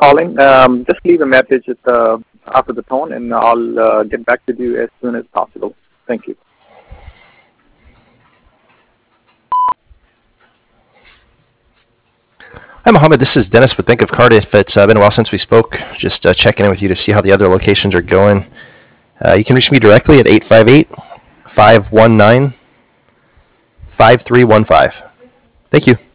calling. Just leave a message after the tone, and I'll get back to you as soon as possible. Thank you. Hi, Mohammed. This is Dennis with Bank of Cardiff. It's been a while since we spoke. Just checking in with you to see how the other locations are going. You can reach me directly at 858-519-5315. Thank you.